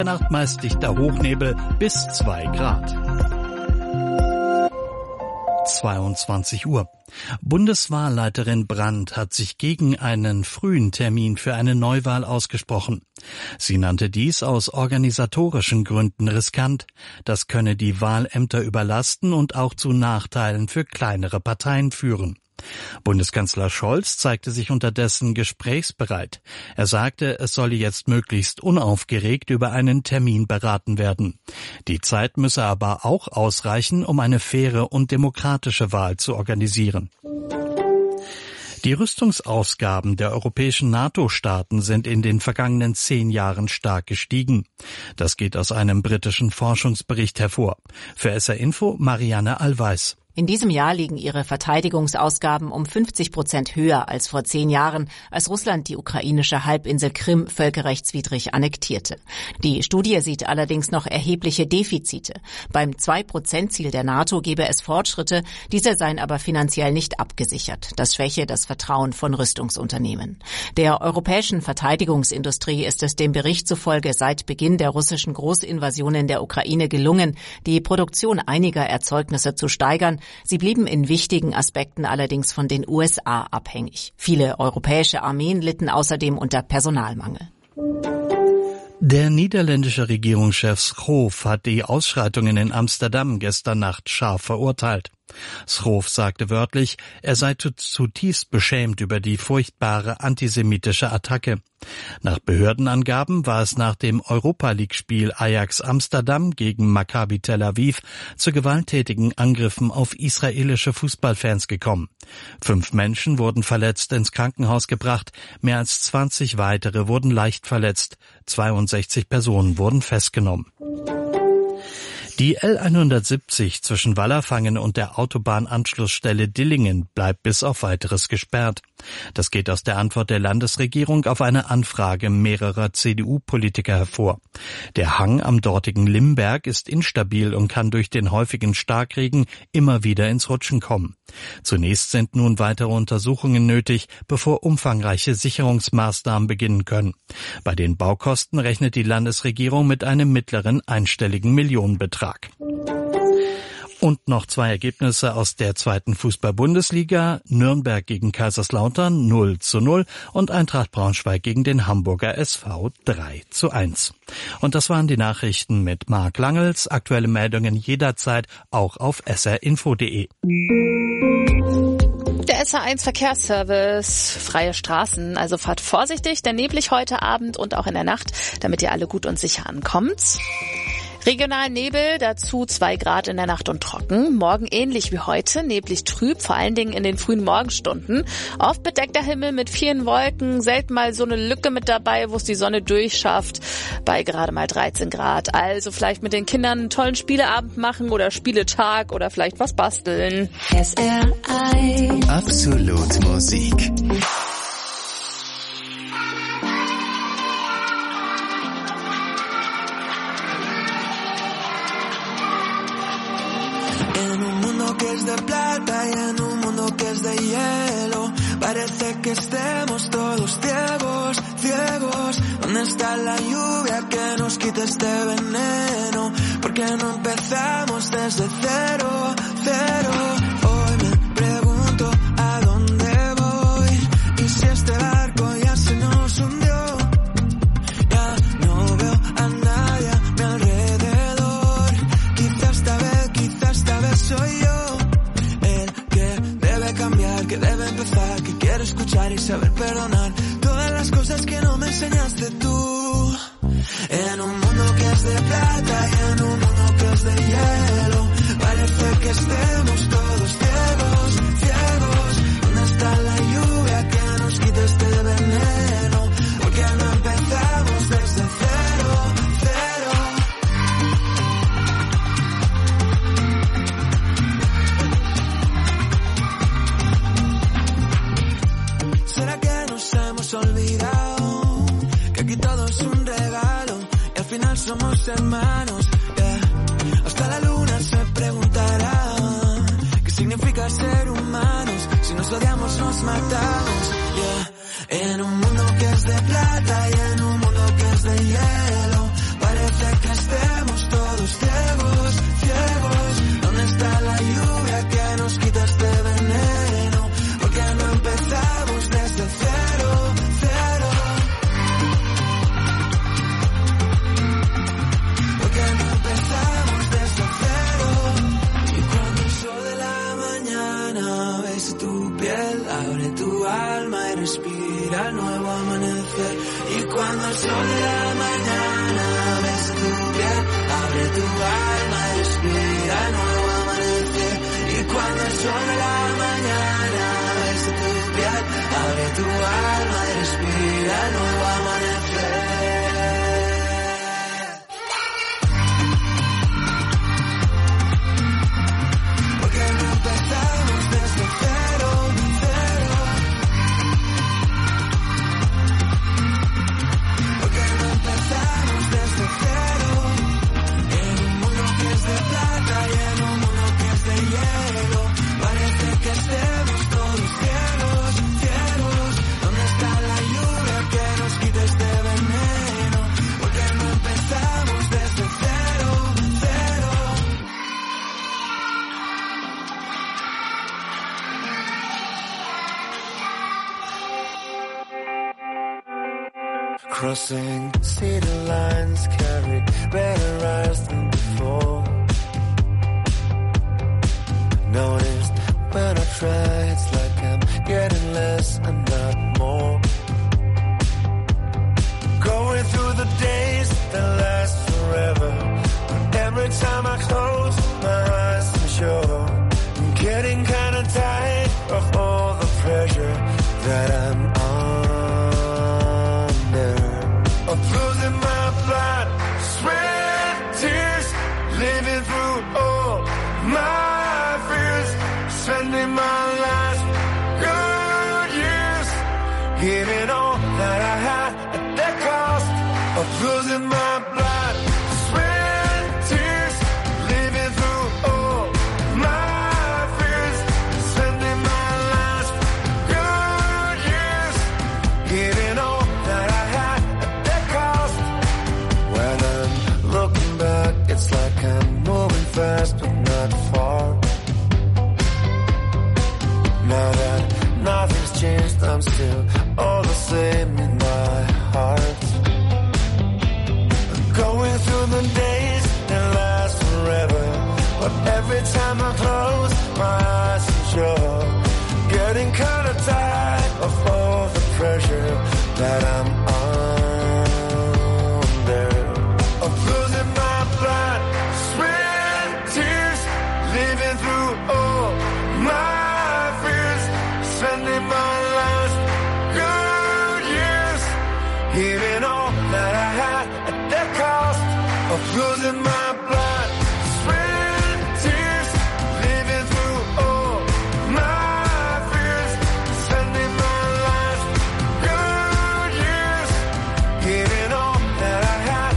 Nacht meist dichter Hochnebel bis 2 Grad. 22 Uhr. Bundeswahlleiterin Brandt hat sich gegen einen frühen Termin für eine Neuwahl ausgesprochen. Sie nannte dies aus organisatorischen Gründen riskant. Das könne die Wahlämter überlasten und auch zu Nachteilen für kleinere Parteien führen. Bundeskanzler Scholz zeigte sich unterdessen gesprächsbereit. Er sagte, es solle jetzt möglichst unaufgeregt über einen Termin beraten werden. Die Zeit müsse aber auch ausreichen, um eine faire und demokratische Wahl zu organisieren. Die Rüstungsausgaben der europäischen NATO-Staaten sind in den vergangenen 10 Jahren stark gestiegen. Das geht aus einem britischen Forschungsbericht hervor. Für SR Info Marianne Allweis. In diesem Jahr liegen ihre Verteidigungsausgaben um 50% höher als vor 10 Jahren, als Russland die ukrainische Halbinsel Krim völkerrechtswidrig annektierte. Die Studie sieht allerdings noch erhebliche Defizite. Beim 2%-Ziel der NATO gebe es Fortschritte, diese seien aber finanziell nicht abgesichert. Das schwäche das Vertrauen von Rüstungsunternehmen. Der europäischen Verteidigungsindustrie ist es dem Bericht zufolge seit Beginn der russischen Großinvasion in der Ukraine gelungen, die Produktion einiger Erzeugnisse zu steigern. Sie blieben in wichtigen Aspekten allerdings von den USA abhängig. Viele europäische Armeen litten außerdem unter Personalmangel. Der niederländische Regierungschef Schoof hat die Ausschreitungen in Amsterdam gestern Nacht scharf verurteilt. Schoof sagte wörtlich, er sei zutiefst beschämt über die furchtbare antisemitische Attacke. Nach Behördenangaben war es nach dem Europa-League-Spiel Ajax Amsterdam gegen Maccabi Tel Aviv zu gewalttätigen Angriffen auf israelische Fußballfans gekommen. 5 Menschen wurden verletzt ins Krankenhaus gebracht, mehr als 20 weitere wurden leicht verletzt, 62 Personen wurden festgenommen. Die L170 zwischen Wallerfangen und der Autobahnanschlussstelle Dillingen bleibt bis auf Weiteres gesperrt. Das geht aus der Antwort der Landesregierung auf eine Anfrage mehrerer CDU-Politiker hervor. Der Hang am dortigen Limberg ist instabil und kann durch den häufigen Starkregen immer wieder ins Rutschen kommen. Zunächst sind nun weitere Untersuchungen nötig, bevor umfangreiche Sicherungsmaßnahmen beginnen können. Bei den Baukosten rechnet die Landesregierung mit einem mittleren einstelligen Millionenbetrag. Und noch 2 Ergebnisse aus der 2. Fußball-Bundesliga. Nürnberg gegen Kaiserslautern 0:0 und Eintracht Braunschweig gegen den Hamburger SV 3:1. Und das waren die Nachrichten mit Marc Langels. Aktuelle Meldungen jederzeit auch auf srinfo.de. Der SR1 Verkehrsservice, freie Straßen, also fahrt vorsichtig, denn neblig heute Abend und auch in der Nacht, damit ihr alle gut und sicher ankommt. Regional Nebel, dazu 2 Grad in der Nacht und trocken. Morgen ähnlich wie heute, neblig trüb, vor allen Dingen in den frühen Morgenstunden. Oft bedeckter Himmel mit vielen Wolken, selten mal so eine Lücke mit dabei, wo es die Sonne durchschafft, bei gerade mal 13 Grad. Also vielleicht mit den Kindern einen tollen Spieleabend machen oder Spieletag oder vielleicht was basteln. SR1 Absolut Musik. Que es de plata y en un mundo que es de hielo. Parece que estemos todos ciegos, ciegos. ¿Dónde está la lluvia que nos quite este veneno? ¿Por qué no empezamos desde cero, cero? Hoy me pregunto a dónde voy y si este barco ya se nos hundió. Ya no veo a nadie a mi alrededor. Quizás esta vez soy yo. Que debe empezar, que quiero escuchar y saber perdonar todas las cosas que no me enseñaste tú. En un mundo que es de plata y en un mundo que es de hielo, parece que estemos todos ciegos, ciegos. ¿Dónde está la lluvia que nos quite este veneno? ¿Por qué no empezamos desde cero, cero? ¿Será que nos hemos olvidado que aquí todo es un regalo y al final somos hermanos? Yeah. Hasta la luna se preguntará qué significa ser humanos. Si nos odiamos nos matamos. Yeah. En un mundo que es de plata y en un mundo que es de hielo, parece cuando el sol de la mañana besa tu piel, abre tu alma y respira nuevo amanecer. Y cuando el sol de la mañana besa tu piel, abre tu alma y respira nuevo amanecer. Empezamos desde cero, cero. Porque no empezamos desde cero. En un mundo que es de plata y en un mundo que es de hielo. Parece que estemos todos ciegos, ciegos. ¿Dónde está la lluvia que nos quite este veneno? Porque no empezamos desde cero, cero. Crossing city lines, carry better eyes than before. Noticed when I try, it's like I'm getting less and not more. Going through the days that last forever. But every time I close my eyes, I'm sure I'm getting kinda tired of all the pressure that I'm of losing my blood, sweat, tears, living through all my fears, spending my last good years, giving all that I had at the cost of losing my blood, sweat, tears, living through all my fears, spending my last good years, giving all that I had. When I'm looking back, it's like I'm moving fast but not far. Now that nothing's changed, I'm still all the same in my heart. I'm going through the days that last forever, but every time I close my eyes, I'm sure getting kinda tired of all the pressure that I'm of losing my blood, sweat, tears, living through all my fears, spending my last good years, giving all that I had at the cost of losing my blood, sweat, tears, living through all my fears, spending my last good years, giving all that I had.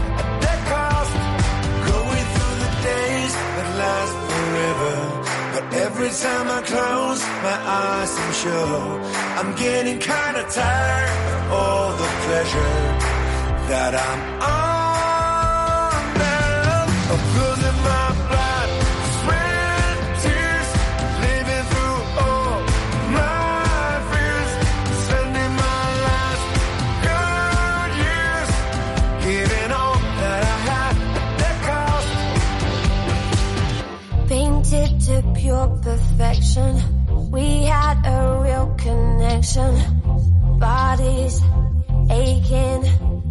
Last forever, but every time I close my eyes, I'm sure I'm getting kinda tired of all the pleasure that I'm under, of losing my blood, sweat, tears, living through all my fears, spending my last good years, giving all that I had at the cost. Painted to pure perfection, we had a real connection. Bodies aching,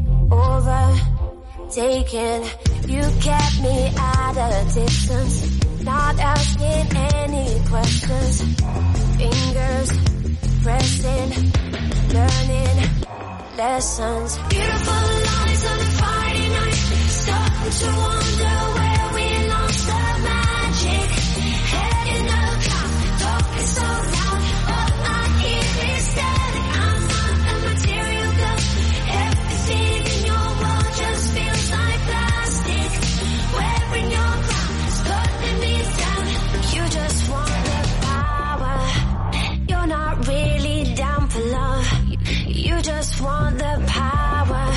overtaken. You kept me at a distance, not asking any questions. Fingers pressing, learning lessons. Beautiful lies on a Friday night, starting to wonder where we lost the magic. Head in the cloud, talking so loud, all I hear is static. I'm not a material girl, everything in your world just feels like plastic. Wearing your crown, putting me down, you just want the power. You're not really down for love, you just want the power.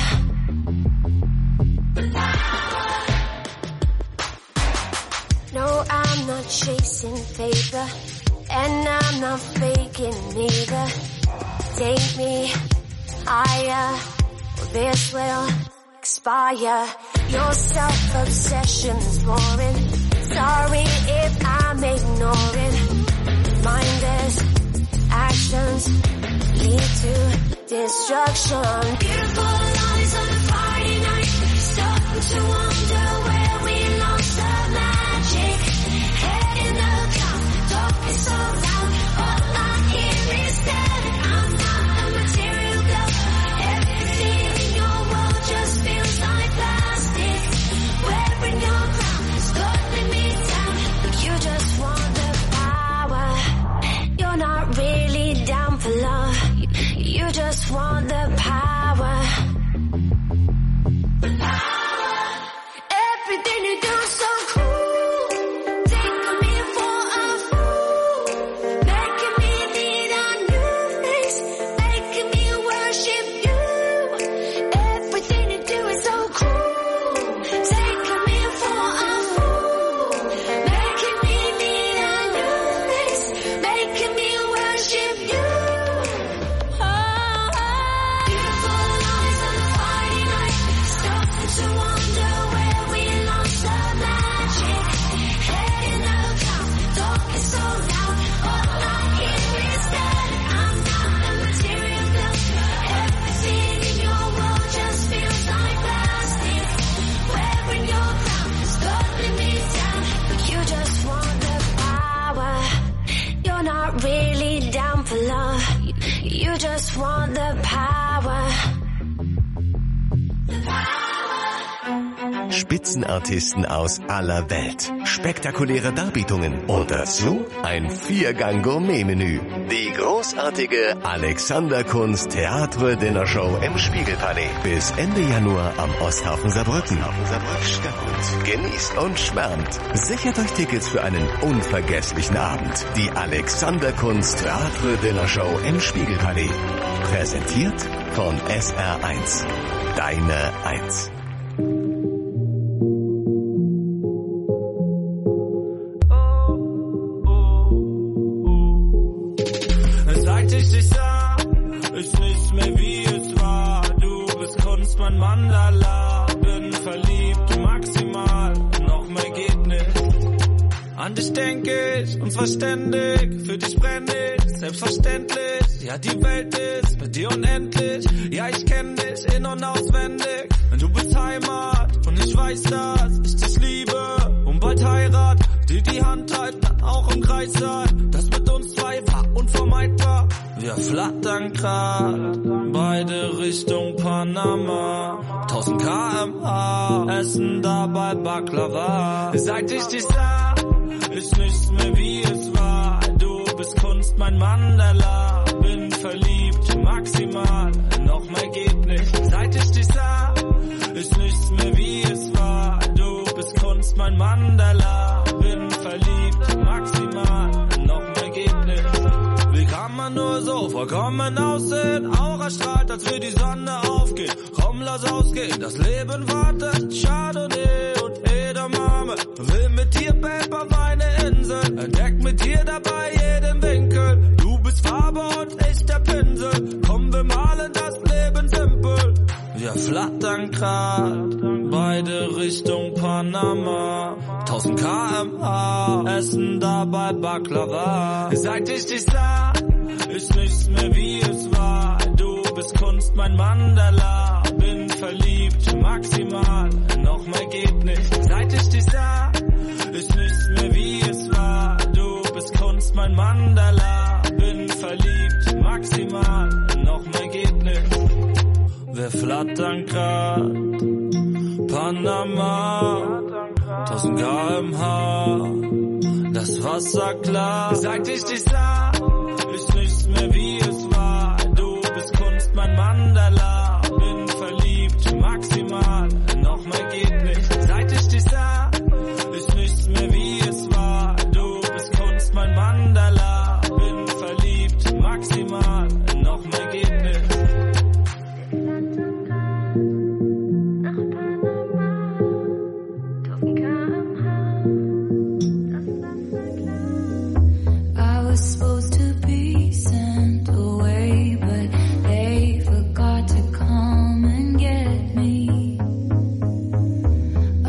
No, I'm not chasing paper, and I'm not faking either. Take me higher, or this will expire. Your self-obsession's boring. Sorry if I'm ignoring. Mindless actions lead to destruction. Beautiful lies on to wonder where we lost the magic. Head in the clouds, talking so loud. All I hear is that I'm not a material girl. Everything in your world just feels like plastic. Wearing your crown, slowing me down. You just want the power. You're not really down for love. You just want the power. The power. Everything you do is so cool. Taking me for a fool. Making me need a new face. Making me worship you. Everything you do is so cool. Taking me for a fool. Making me need a new face. Making me worship you. Beautiful eyes on a Friday night. Starting to wonder where we lost the magic. Head in the clouds, talking so loud. All I hear is that I'm not a material girl. Everything in your world just feels like plastic. Wearing your crown, slowing me down. You just want the power. You're not really down for love. You just want the power. The power. Spitzenartisten aus aller Welt, spektakuläre Darbietungen und dazu ein 4-Gang-Gourmet-Menü. Die großartige Alexanderkunst Theatre Dinner Show im Spiegelpalais. Bis Ende Januar am Osthafen Saarbrücken. Genießt und schwärmt. Sichert euch Tickets für einen unvergesslichen Abend. Die Alexanderkunst Theatre Dinner Show im Spiegelpalais. Präsentiert von SR1. Deine 1. Seit ich dich sah, ist nichts mehr wie es war. Du bist Kunst, mein Mandala. Bin verliebt, maximal, noch mehr geht nicht. An dich denk ich, und zwar ständig. Für dich brenn ich, selbstverständlich. Ja, die Welt ist mit dir unendlich. Ja, ich kenn dich in- und auswendig. Du bist Heimat, und ich weiß, dass ich dich liebe. Und bald Heirat, die Hand halten, dann auch im Kreis sein. Das mit uns zwei war unvermeidbar. Wir flattern grad, beide Richtung Panama. 1000 km/h, essen dabei Baklava. Seit ich dich sah, ist nichts mehr wie es war. Du bist Kunst, mein Mandala. Bin verliebt, maximal, noch mehr geht nicht. Seit ich dich sah, ist nichts mehr wie es war. Du bist Kunst, mein Mandala. Bin verliebt, maximal, noch mehr geht nicht. Wie kann man nur so vollkommen aussehen? Aura strahlt, als wir die Sonne aufgeht. Komm, lass ausgehen, das Leben wartet. Chardonnay und Edamame. Will mit dir Paper, Weine, Insel. Entdeck mit dir dabei jeden Winkel. Du bist Farbe und ich der Pinsel. Komm, wir malen das Leben simpel. Wir flattern grad, beide Richtung Panama. 1000 km/h, essen dabei Baklava. Seit ich dich sah, ist nichts mehr wie es war. Du bist Kunst, mein Mandala. Bin verliebt, maximal, noch mehr geht nicht. Seit ich dich sah, ist nichts mehr wie es war. Du bist Kunst, mein Mandala. Bin verliebt, maximal, noch mehr geht nicht. Wir flattern grad, Panama, 1000 km/h, das Wasser klar. Seit ich dich sah, ist nichts mehr wie es war. Du bist Kunst, mein Mandala. Bin verliebt, maximal, noch mehr geht nicht. Seit ich dich sah, ist nichts mehr wie es war. Du bist Kunst, mein Mandala. Bin verliebt, maximal, noch mehr geht nicht. I was supposed to be sent away, but they forgot to come and get me.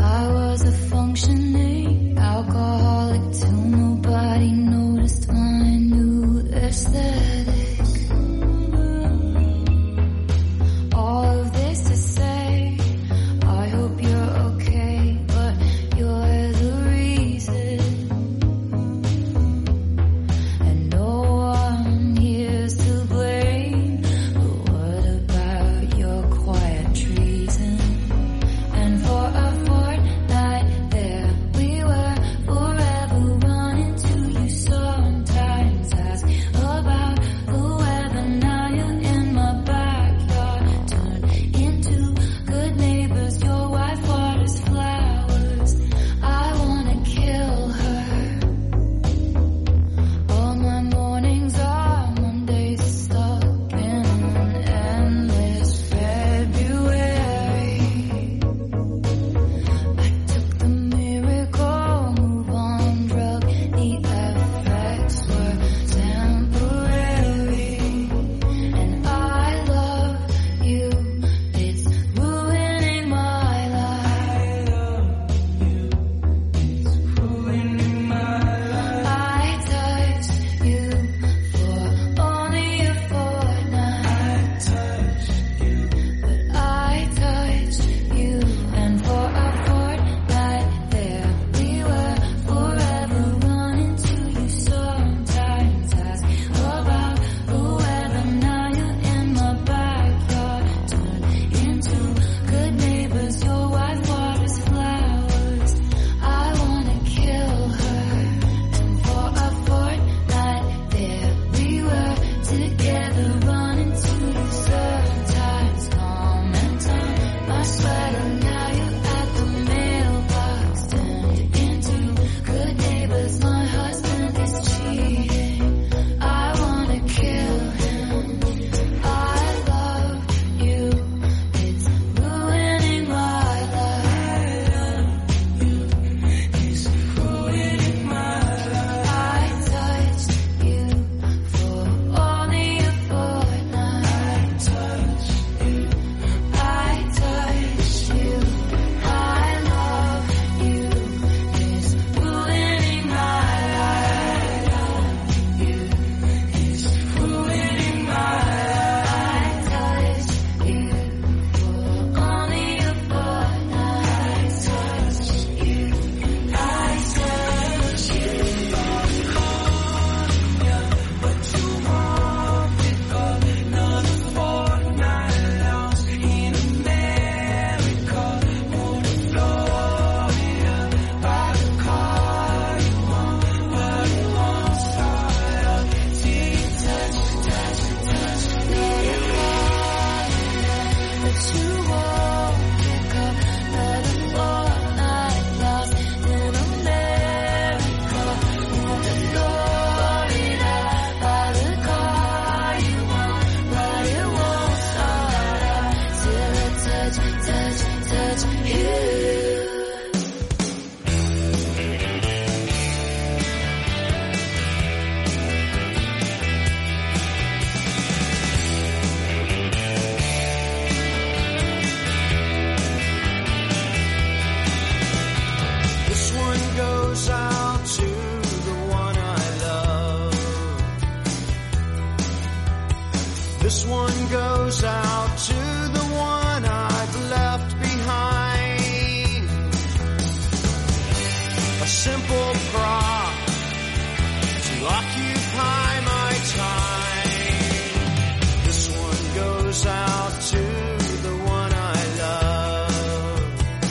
simple prop to occupy my time. This one goes out to the one I love.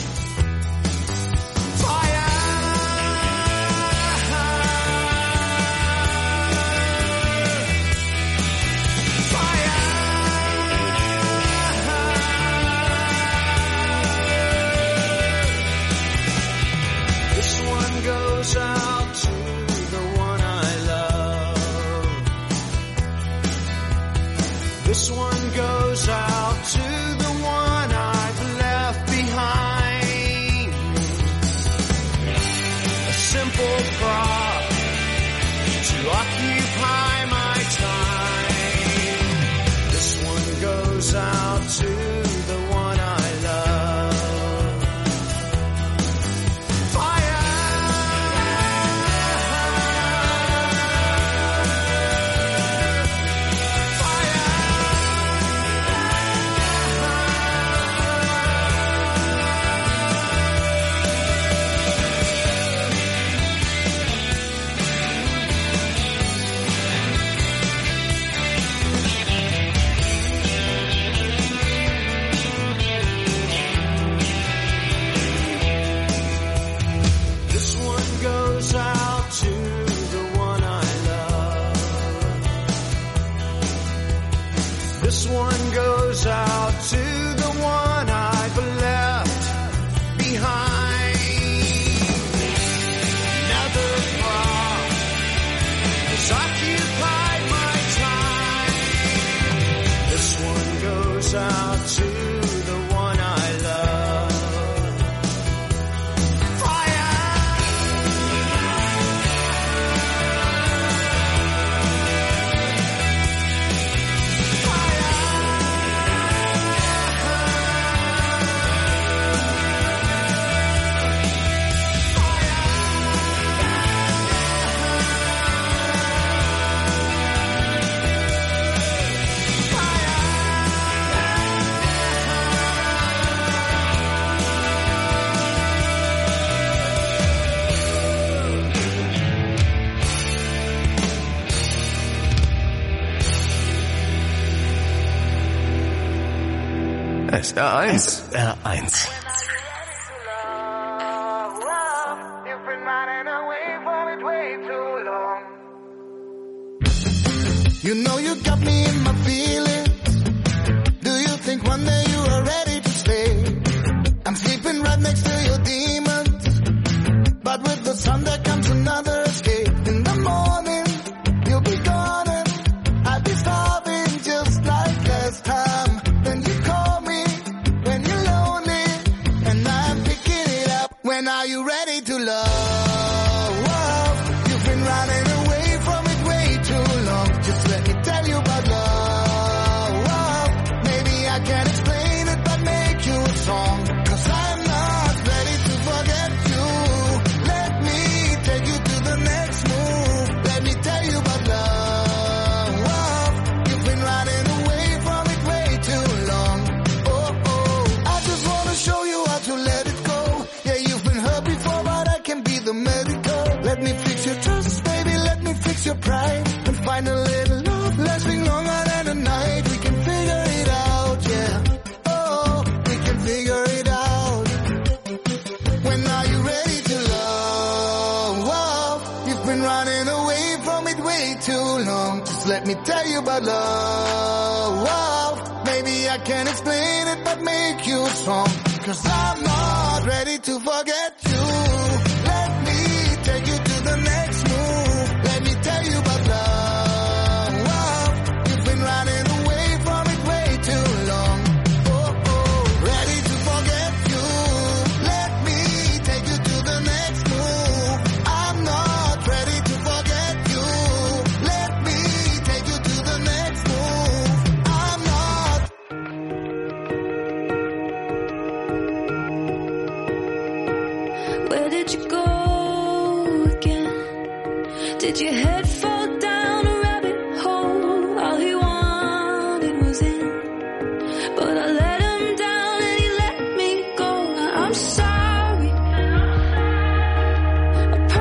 Fire! Fire! This one goes out to the one I love. This one goes out to the one I've left behind. A simple prop to occupy my time. This one goes out to the one I love. Fire! This one goes out to the one I love. This one goes out to the one I've left behind. Another prop has occupied my time. This one goes out to the one I love. Fire! SR1. SR1. You've been running away from it way too long. You know you got me in my feelings. Do you think one day you are ready to stay? I'm sleeping right next to your demons, but with the sun there comes another escape. In the morning, you'll be gone and I'll be starving just like last time. Then you call me when you're lonely, and I'm picking it up. When are you ready to love? You've been running away from it way too long. Just let me tell you about love. Maybe I can't explain it, but make you a song. 'Cause I'm not ready to forget you. Let me take you to the next move. Let me tell you about love. You've been running away from it way too long. I just wanna show you how to let it go. Yeah, you've been hurt before, but I can be the medical. Let me fix your trust, baby, let me fix your pride. And find a little love lasting longer than a night. We can figure it out, yeah. Oh, we can figure it out. When are you ready to love? You've been running away from it way too long. Just let me tell you about love. Maybe I can't explain it, but make you a song. 'Cause I'm not ready to forget you. Let me take you to the next move. Let me tell you about love. You've been running away from it way too long. Ready to forget you. Let me take you to the next move. I'm not ready to forget you. Let me take you to the next move. I'm not. Where did you go again? Did your head fall down a rabbit hole? All he wanted was in, but I let him down and he let me go. Now I'm sorry, I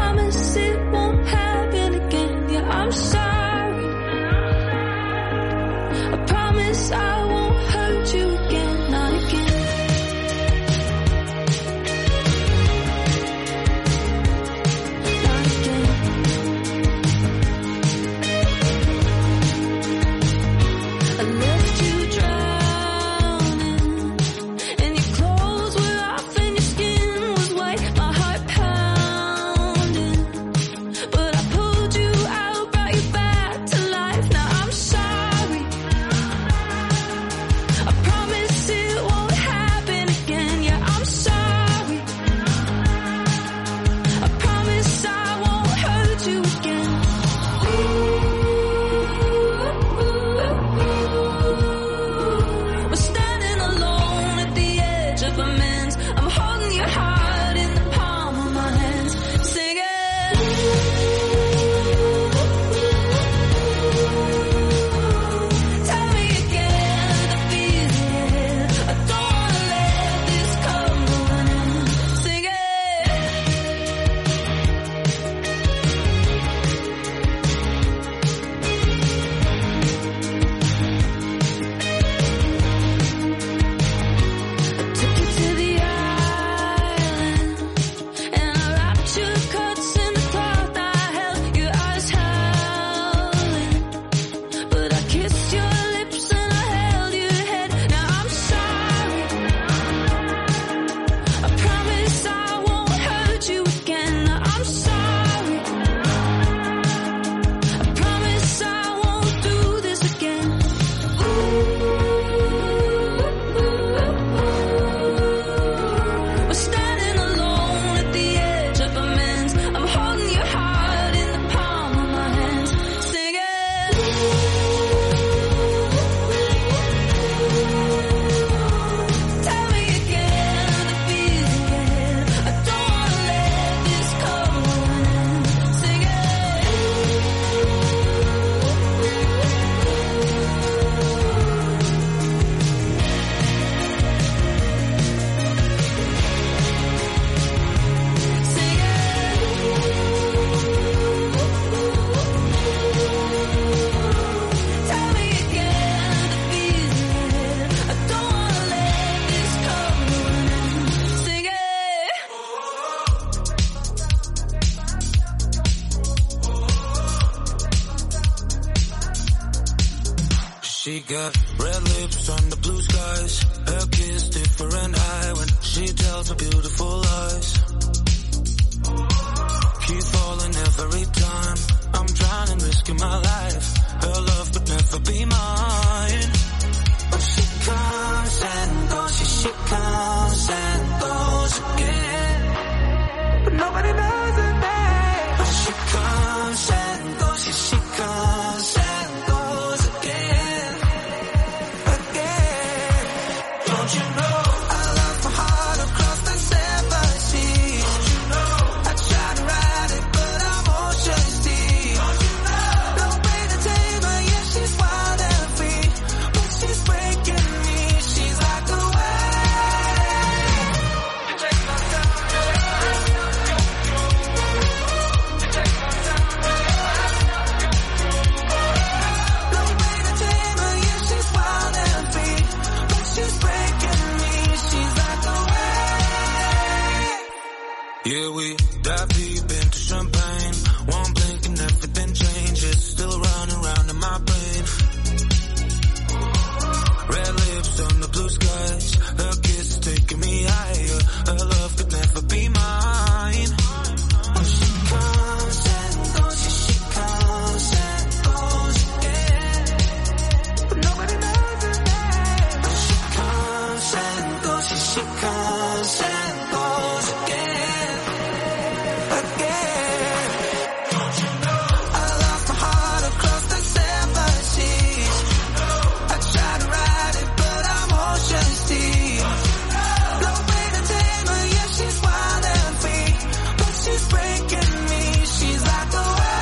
She got red lips on the blue skies. Her kiss different eye when she tells her beautiful lies. Keep falling every time. I'm trying and risking my life. Her love could never be mine. But she comes and goes, she comes and goes again. But nobody knows her name. But she comes and goes, she comes and goes again. Again. Don't you know I left my heart across the seven seas? Don't you know I tried to ride it, but I'm ocean deep. Don't you know no way to tame her, yeah, she's wild and free. But she's breaking me, she's like a wave. You take my time. No way to tame her, yeah, she's wild and free. But she's breaking me, she's like a wave. Yeah, we dive deep into champagne. One blink and everything changes. Still running round in my brain. Red lips on the blue skies. Her kiss is taking me higher. Her love could never be mine. But she comes and goes, she comes and goes again. But nobody knows her name. But she comes and goes, she comes and goes again. Again. Don't you know I lost my heart across the seven seas? I tried to ride it, but I'm ocean deep. No way to tame her, yeah, she's wild and free. But she's breaking me, she's like a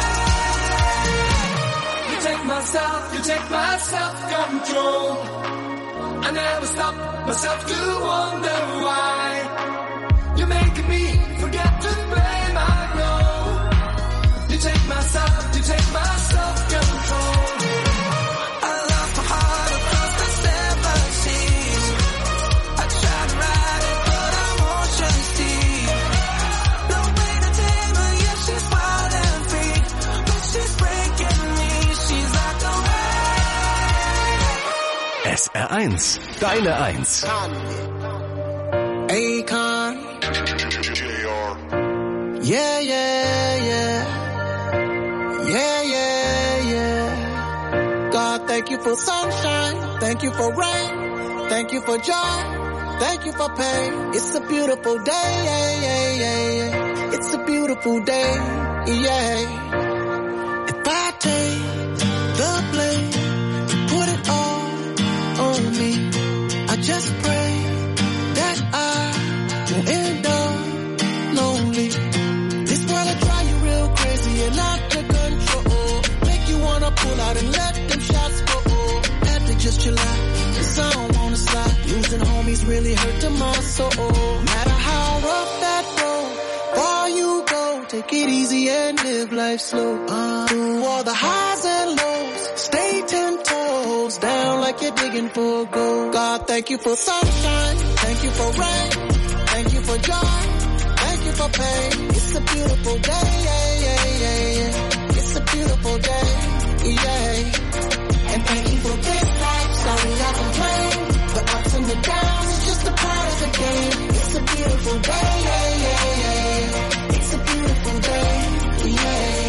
wave. You take my self-control. I never stop myself to wonder why. You're making me forget to play my role. You take my self-control. I lost my heart across the seven seas. I tried to ride it, but I'm ocean deep. No way to tame her, yeah, she's wild and free. But she's breaking me, she's like a wave. SR1, deine 1. Akon. Yeah, yeah, yeah. Yeah, yeah, yeah. God, thank you for sunshine. Thank you for rain. Thank you for joy. Thank you for pain. It's a beautiful day, yeah, yeah, yeah, yeah. It's a beautiful day, yeah. If I take the blame, put it all on me. I just pray that I won't end up lonely. This world will drive you real crazy and out of control. Make you wanna pull out and let them shots go. Had to just chill out, 'cause I don't wanna slide. Losing homies really hurt to my soul. Matter how rough that road, far you go, take it easy and live life slow. Through all the highs and lows, stay 10 toes down like you're digging for gold. God, thank you for sunshine, thank you for rain, thank you for joy, thank you for pain. It's a beautiful day, yeah, yeah, yeah, yeah. It's a beautiful day, yeah. And thank you for this life, sorry I complain. The ups and the downs, just a part of the game. It's a beautiful day, yeah, yeah, yeah. It's a beautiful day, yeah.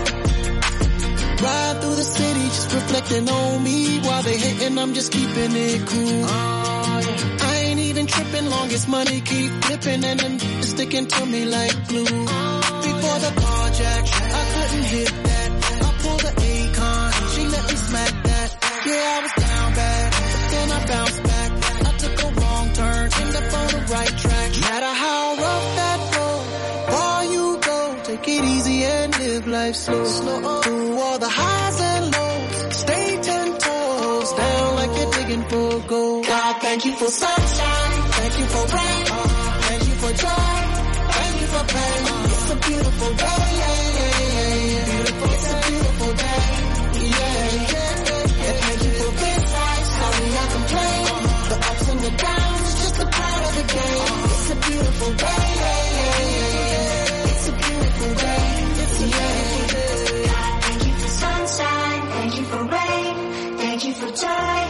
Ride through the city, just reflecting on me. While they hating, I'm just keeping it cool. I ain't even tripping, long as money keep flipping and them sticking to me like glue. Before the carjack, I couldn't hit that. I pulled the Akon, she let me smack that. Yeah, I was down bad, but then I bounced back. I took a wrong turn, ended up on the right track. Matter how rough that road, far you go, take it easy and live life slow. Through all the highs and lows, stay 10 toes down like you're digging for gold. God, thank you for sunshine, thank you for rain, thank you for joy, thank you for pain. It's a beautiful day, yeah, yeah, yeah, yeah. It's a beautiful day, yeah, yeah. And thank you for this life, sorry I complain. The ups and the downs, just a part of the game. It's a beautiful day, yeah, yeah, yeah, yeah. It's a beautiful day, yeah. Thank you for sunshine, thank you for rain, thank you for joy,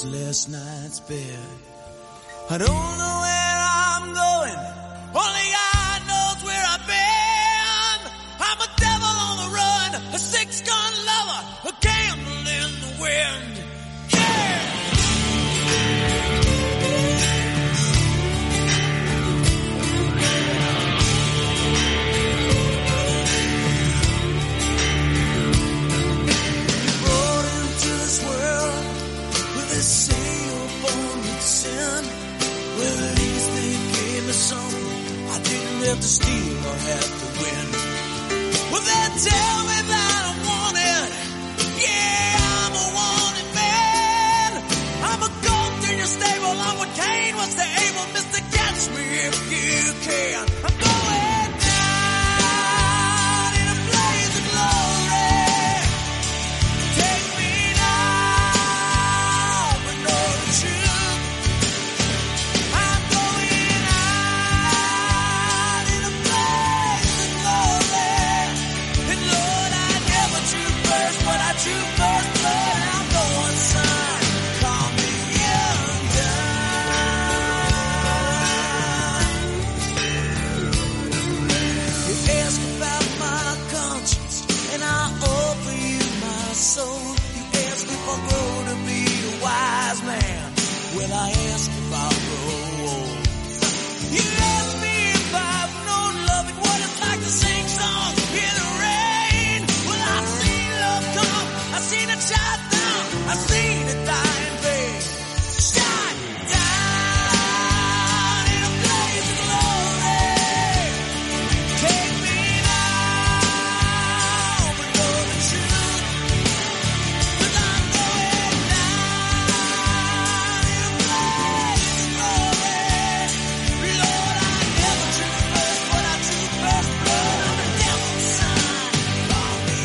last night's bed. I don't know where I'm going, only God knows where I've been. I'm a devil on the run, a six-gun lover, a candle in the wind. Yeah! Brought into this world with this seal born with sin. Well, at least they gave me something I didn't have to steal or have to win. Well, they tell me that I'm wanted. Yeah, I'm a wanted man. I'm a goat in your stable. I'm what Cain was to Abel. Mr. Catch me if you can. I'm going down in a blaze of glory. Take me now, but know the truth. I'm going out in a blaze of glory. And Lord, I never drew first, but I drew first blood. I'm going, son, call me undone. You ask about my conscience, and I offer you my soul. You ask if I'll grow to be a wise man. Well, I ask if I'll grow old. You ask me if I've known love and what it's like to sing songs in the rain. Well, I've seen love come, I've seen it shine down, I've seen it die in vain. Shine down in a blaze of glory. Take me now, but know the truth. 'Cause I'm going down in a blaze of glory. Lord, I never drew first, but I drew first blood. I'm a devil's son, call me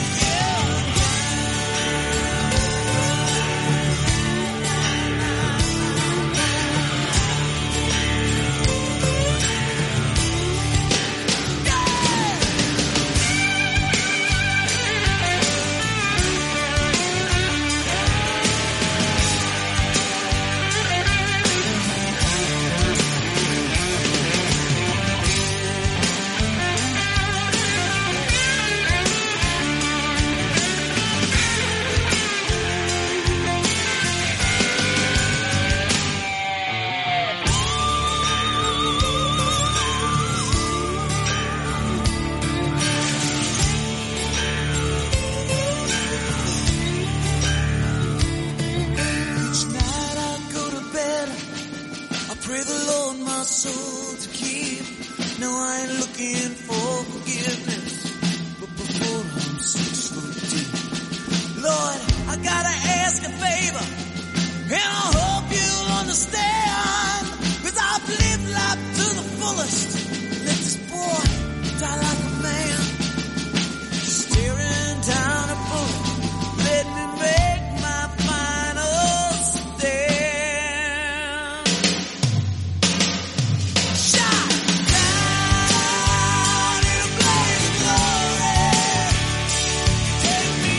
Each night I go to bed, I pray the Lord my soul to keep. No, I ain't looking for forgiveness, but before I'm 6 foot deep. Lord, I gotta ask a favor, and I hope you'll understand. 'Cause I've lived life to the fullest. Let this boy die like a man. Staring down a bullet, let me make my final stand. Shine down in a blaze of glory. Take me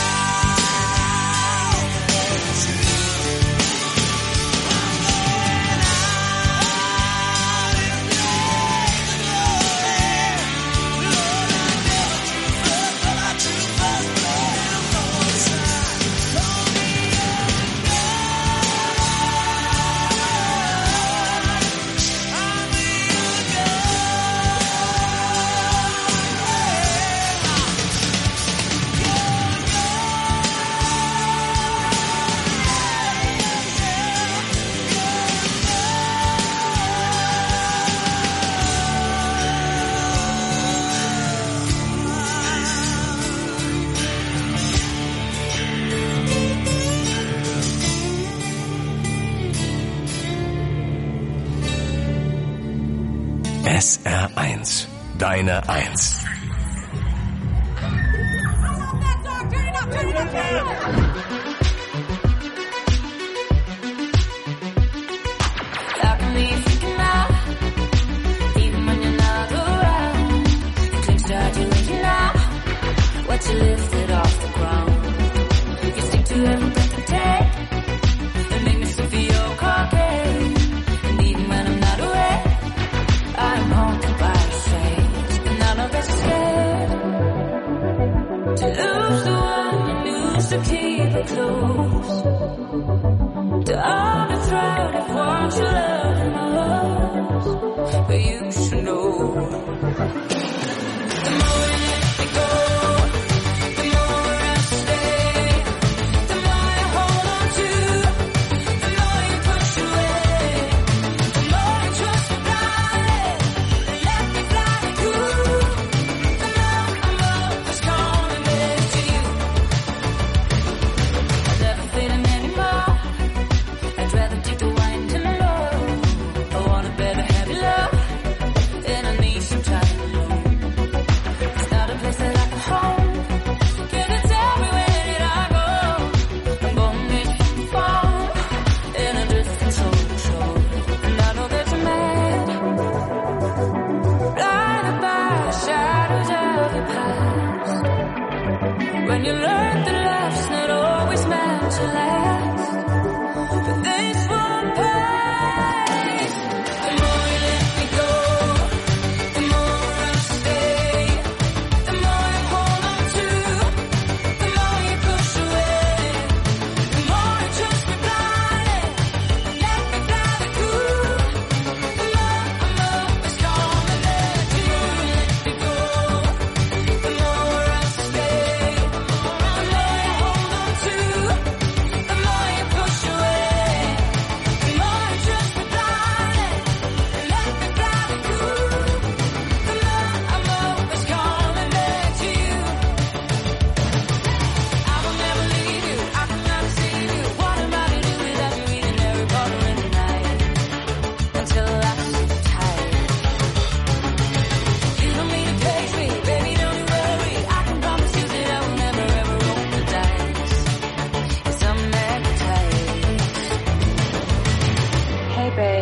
now, but know the truth. I'm going out in a blaze of glory. Lord, I never drew first, but I drew first blood. I'm going side, call me SR1, deine Eins. How can we freaking out, even when you're not around? The clicks start to let you know what you lifted off the ground. You stick to every breath you take, and make me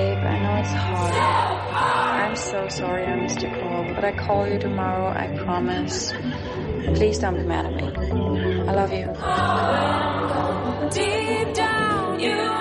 babe, I know it's hard. I'm so sorry I missed your call, but I call you tomorrow, I promise. Please don't be mad at me. I love you. Deep down, you know.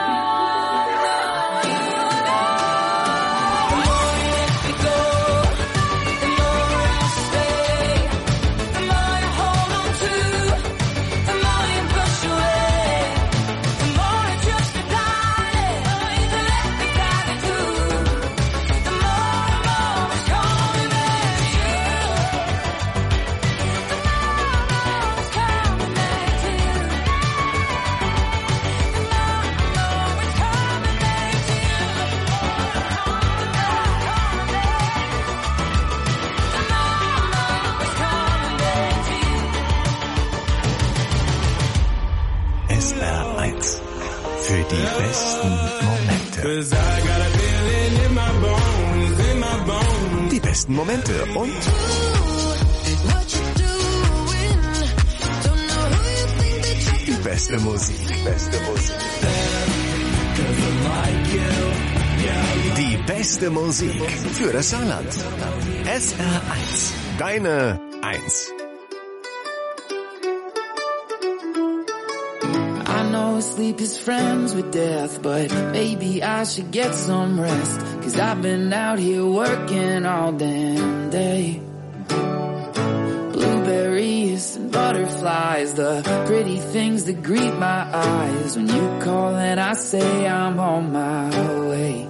SR1 für die besten Momente. Die besten Momente und die beste Musik. Die beste Musik für das Saarland. SR1, deine 1. Sleep is friends with death, but maybe I should get some rest, 'cause I've been out here working all damn day. Blueberries and butterflies, the pretty things that greet my eyes when you call and I say I'm on my way.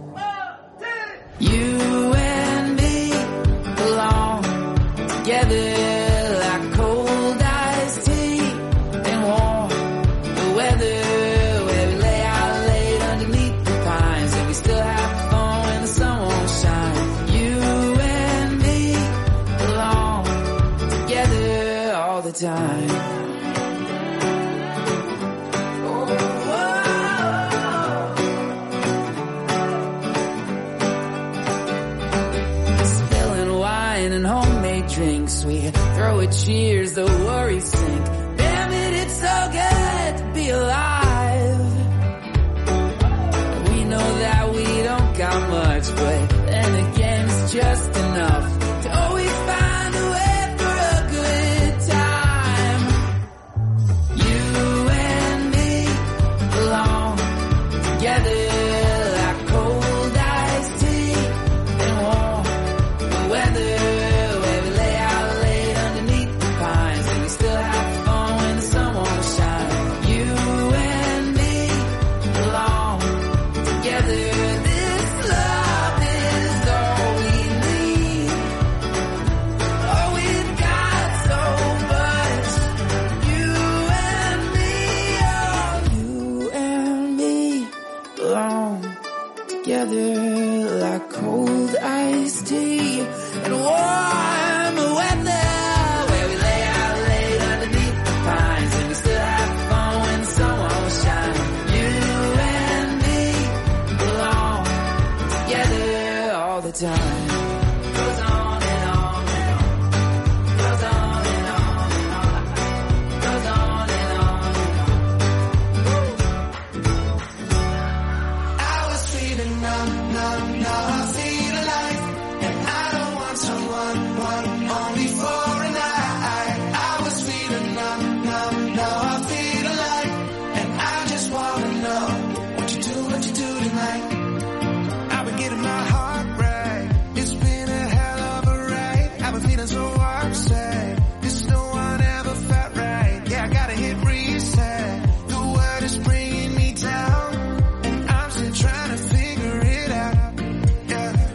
You and me belong together like cold iced tea and warm weather, where we lay out late underneath the pines, and we still have fun when the sun won't shine. You and me belong together all the time. Spilling wine and homemade drinks, we throw a cheers, the worries sink. Damn it, it's so good to be alive. We know that we don't got much, but then again it's just enough to always find a way for a good time. You and me belong together like cold iced tea and warm weather, where we lay out late underneath the pines, and we still have fun when the sun won't shine. You and me belong together. This love is all we need. Oh, we've got so much. You and me, oh, you and me belong together like cold iced tea and warm weather, where we lay out late underneath the pines, and we still have fun when the sun won't shine. You and me belong together all the time. Goes on and on and on. Goes on and on and on. Goes on and on and on. I was feeling numb, now I feel alive, and I don't want someone, only for a night. I was feeling numb, now I feel alive, and I just wanna know what you do tonight. I've been getting my heart right. It's been a hell of a ride. I've been feeling so upset. This no one ever felt right. Yeah, I gotta hit reset. The world is bringing me down, and I'm still trying to figure it out. Yeah.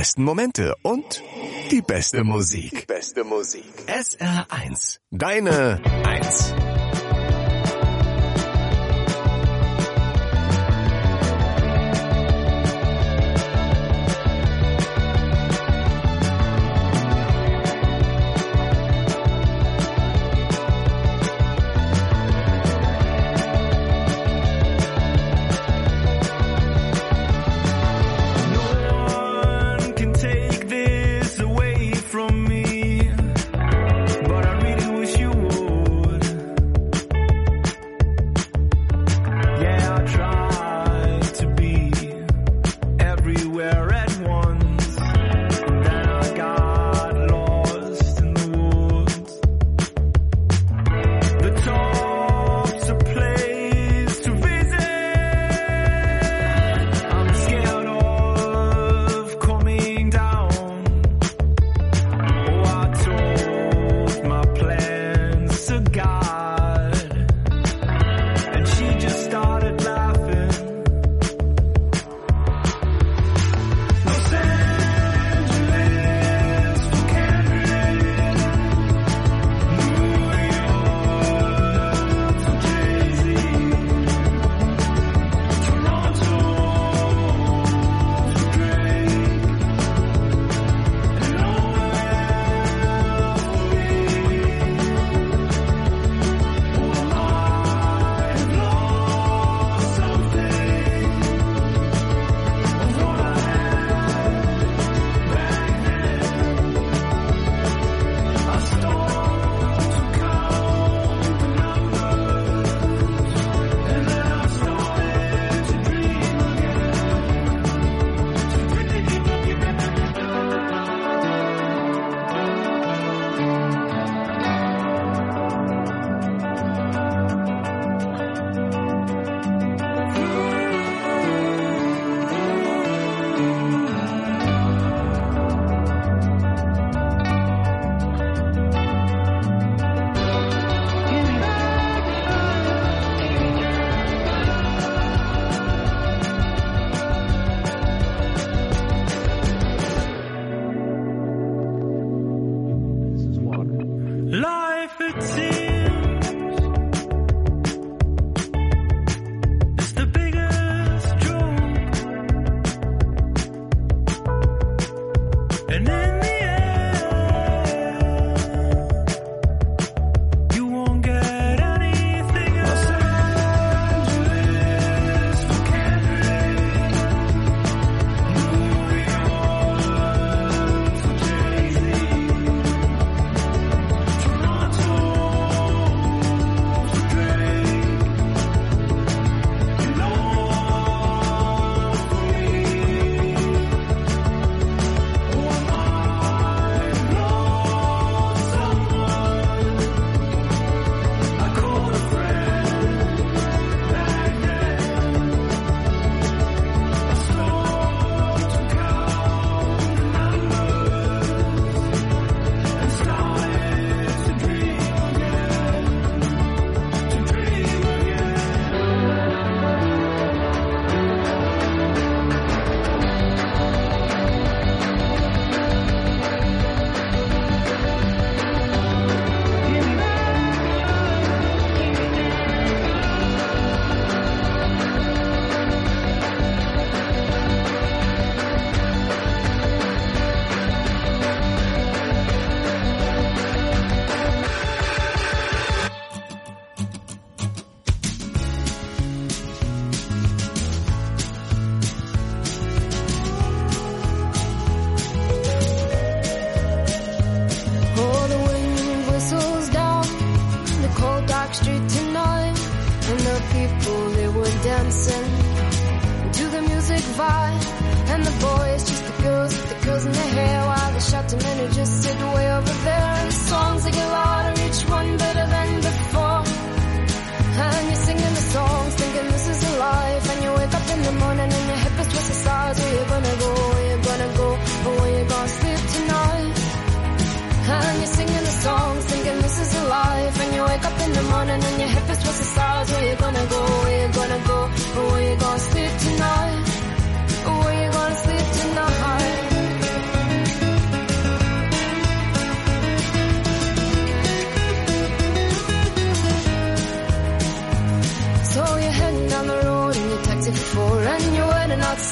besten Momente und die beste Musik. SR1. Deine 1. Where you gonna sleep tonight? Where you gonna sleep tonight?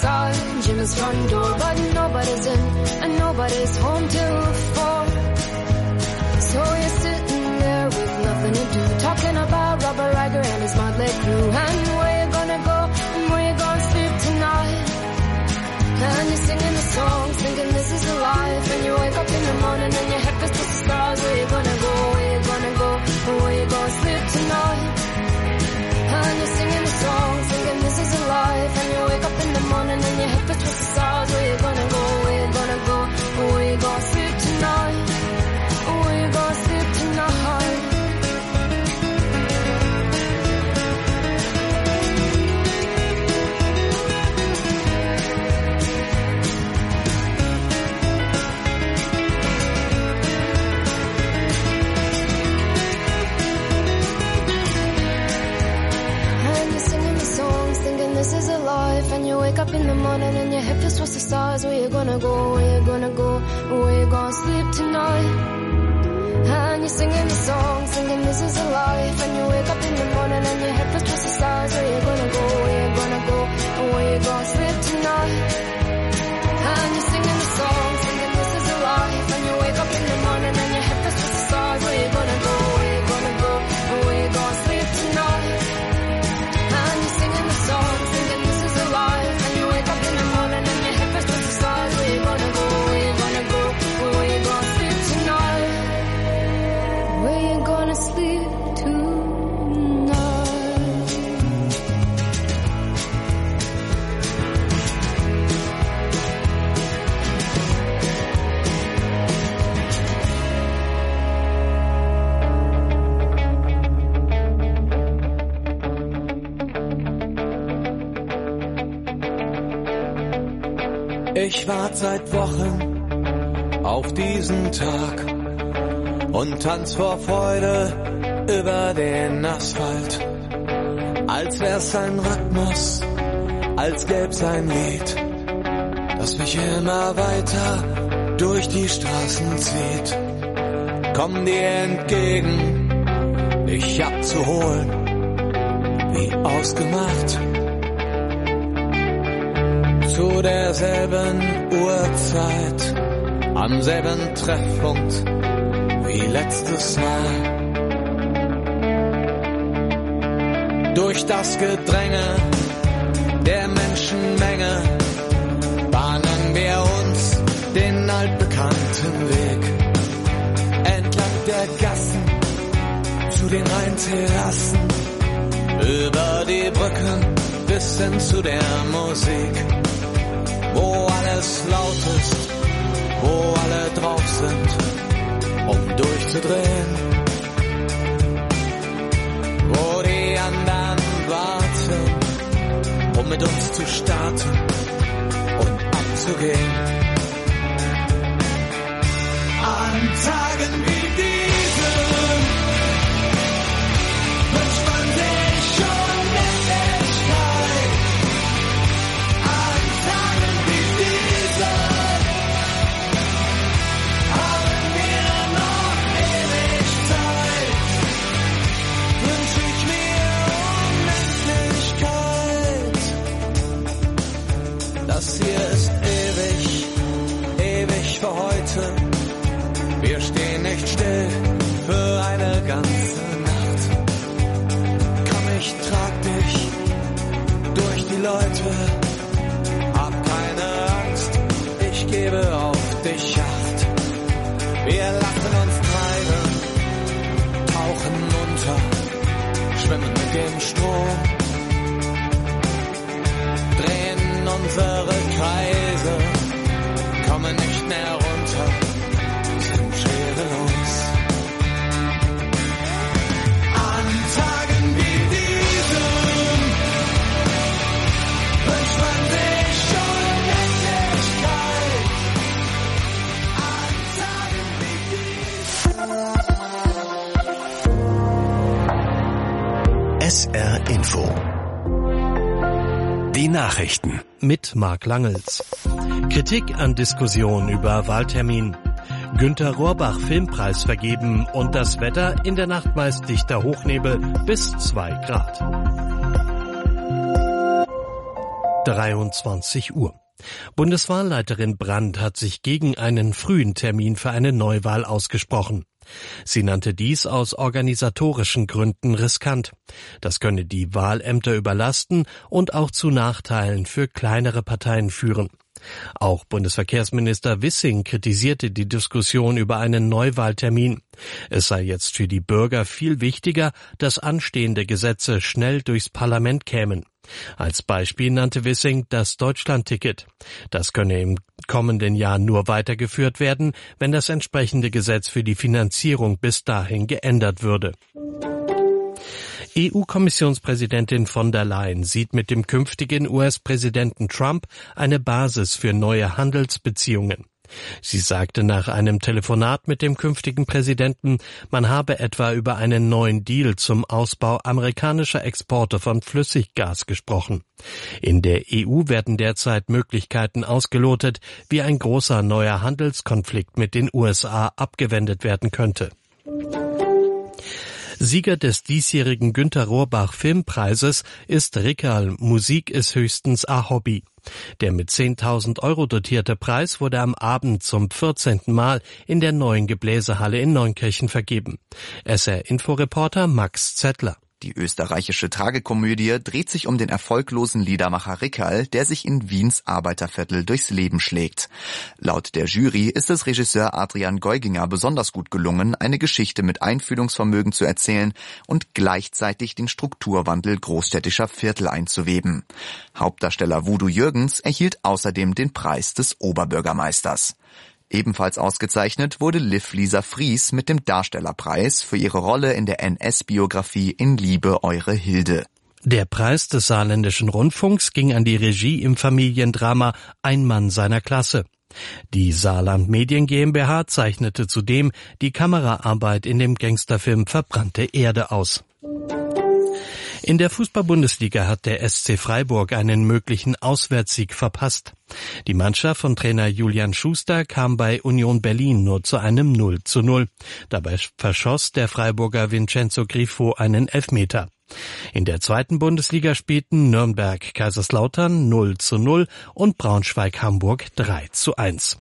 outside Jimmy's front door, but nobody's in and nobody's home till 4. So you're sitting there with nothing to do, talking about Robert Riger and his motley crew, and where you gonna go and where you gonna sleep tonight. And you're singing the songs, thinking this is a life, and you wake up in the morning and your head feels to the stars. Where you gonna go, where you gonna go, and where you gonna sleep tonight. And you're singing the songs, thinking this is a life, and you wake up in the morning and your head feels to the stars. Where you gonna go, where you gonna go, and where you gonna sleep tonight. Where you gonna sleep tonight. This is a life, and you wake up in the morning and your head feels towards the stars. Where you gonna go, where you gonna go, where you gonna sleep tonight. And you're singing the song, singing this is a life, and you wake up in the morning and your head feels towards the stars. Where you gonna go, where you gonna go, where you gonna sleep tonight. And you're singing the song, singing this is a life, and you wake up in the morning and your head feels towards the stars. Where you gonna go, where you gonna go, where you gonna sleep tonight. And you're singing the song, singing this is a life, and you wake up in the morning and your head feels towards the stars. Where you gonna go, where you gonna go, where you gonna sleep tonight. Where you gonna sleep tonight. Ich wart seit Wochen auf diesen Tag und tanz vor Freude über den Asphalt. Als wär's ein Rhythmus, als gäb's ein Lied, das mich immer weiter durch die Straßen zieht. Komm dir entgegen, dich abzuholen, wie ausgemacht. Zu derselben Uhrzeit, am selben Treffpunkt wie letztes Mal. Durch das Gedränge der Menschenmenge bahnen wir uns den altbekannten Weg. Entlang der Gassen zu den Rheinterrassen, über die Brücken bis hin zu der Musik. Wo alles laut ist, wo alle drauf sind, um durchzudrehen. Wo die anderen warten, um mit uns zu starten und abzugehen. An Tagen wie diesen wünscht man sich schon Endlichkeit. An Tagen wie diesen haben wir noch ewig Zeit. Wünsch ich mir Unendlichkeit. Das hier ist ewig, ewig für heute. Wir stehen nicht still für eine ganze Nacht. Komm, ich trag dich durch die Leute. Hab keine Angst, ich gebe auf dich Acht. Wir lassen uns treiben, tauchen unter, schwimmen mit dem Strom, drehen unsere Kreise, kommen nicht mehr runter, sind schwerelos. An Tagen wie diesen wünscht man sich schon Endlichkeit. An Tagen wie diesen. SR Info. Die Nachrichten. Mit Marc Langels. Kritik an Diskussion über Wahltermin. Günter Rohrbach Filmpreis vergeben und das Wetter in der Nacht meist dichter Hochnebel bis 2 Grad. 23 Uhr. Bundeswahlleiterin Brandt hat sich gegen einen frühen Termin für eine Neuwahl ausgesprochen. Sie nannte dies aus organisatorischen Gründen riskant. Das könne die Wahlämter überlasten und auch zu Nachteilen für kleinere Parteien führen. Auch Bundesverkehrsminister Wissing kritisierte die Diskussion über einen Neuwahltermin. Es sei jetzt für die Bürger viel wichtiger, dass anstehende Gesetze schnell durchs Parlament kämen. Als Beispiel nannte Wissing das Deutschlandticket. Das könne im kommenden Jahr nur weitergeführt werden, wenn das entsprechende Gesetz für die Finanzierung bis dahin geändert würde. EU-Kommissionspräsidentin von der Leyen sieht mit dem künftigen US-Präsidenten Trump eine Basis für neue Handelsbeziehungen. Sie sagte nach einem Telefonat mit dem künftigen Präsidenten, man habe etwa über einen neuen Deal zum Ausbau amerikanischer Exporte von Flüssiggas gesprochen. In der EU werden derzeit Möglichkeiten ausgelotet, wie ein großer neuer Handelskonflikt mit den USA abgewendet werden könnte. Sieger des diesjährigen Günter Rohrbach Filmpreises ist Rickerl, Musik ist höchstens ein Hobby. Der mit 10.000 € dotierte Preis wurde am Abend zum 14. Mal in der neuen Gebläsehalle in Neunkirchen vergeben. SR-Inforeporter Max Zettler. Die österreichische Tragikomödie dreht sich um den erfolglosen Liedermacher Rickerl, der sich in Wiens Arbeiterviertel durchs Leben schlägt. Laut der Jury ist es Regisseur Adrian Geuginger besonders gut gelungen, eine Geschichte mit Einfühlungsvermögen zu erzählen und gleichzeitig den Strukturwandel großstädtischer Viertel einzuweben. Hauptdarsteller Voodoo Jürgens erhielt außerdem den Preis des Oberbürgermeisters. Ebenfalls ausgezeichnet wurde Liv Lisa Fries mit dem Darstellerpreis für ihre Rolle in der NS-Biografie In Liebe eure Hilde. Der Preis des Saarländischen Rundfunks ging an die Regie im Familiendrama Ein Mann seiner Klasse. Die Saarland Medien GmbH zeichnete zudem die Kameraarbeit in dem Gangsterfilm Verbrannte Erde aus. In der Fußball-Bundesliga hat der SC Freiburg einen möglichen Auswärtssieg verpasst. Die Mannschaft von Trainer Julian Schuster kam bei Union Berlin nur zu einem 0:0. Dabei verschoss der Freiburger Vincenzo Grifo einen Elfmeter. In der zweiten Bundesliga spielten Nürnberg Kaiserslautern 0:0 und Braunschweig Hamburg 3:1.